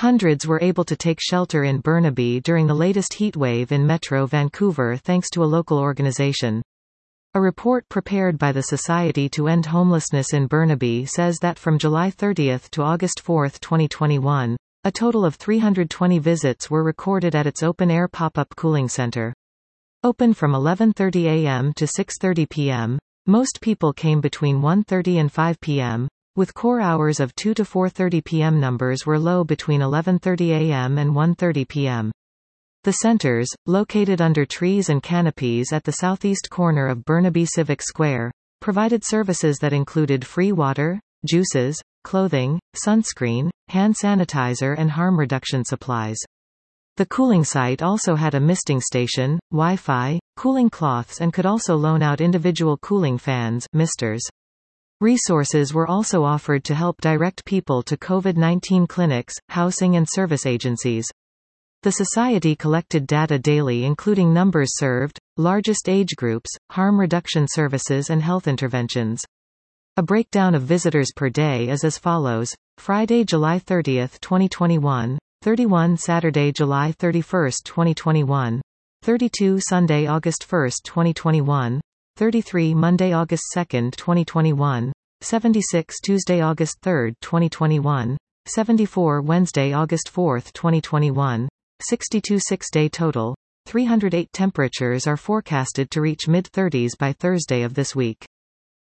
Hundreds were able to take shelter in Burnaby during the latest heatwave in Metro Vancouver thanks to a local organization. A report prepared by the Society to End Homelessness in Burnaby says that from July 30 to August 4, 2021, a total of 320 visits were recorded at its open-air pop-up cooling center. Open from 11:30 a.m. to 6:30 p.m., most people came between 1:30 and 5 p.m., with core hours of 2 to 4:30 p.m. Numbers were low between 11:30 a.m. and 1:30 p.m. The centers, located under trees and canopies at the southeast corner of Burnaby Civic Square, provided services that included free water, juices, clothing, sunscreen, hand sanitizer and harm reduction supplies. The cooling site also had a misting station, Wi-Fi, cooling cloths and could also loan out individual cooling fans, misters. Resources were also offered to help direct people to COVID-19 clinics, housing and service agencies. The Society collected data daily including numbers served, largest age groups, harm reduction services and health interventions. A breakdown of visitors per day is as follows: Friday, July 30, 2021, 31 Saturday, July 31, 2021, 32 Sunday, August 1, 2021, 33 Monday, August 2, 2021, 76 Tuesday, August 3, 2021, 74 Wednesday, August 4, 2021, 62 six-day total. 308 temperatures are forecasted to reach mid-30s by Thursday of this week.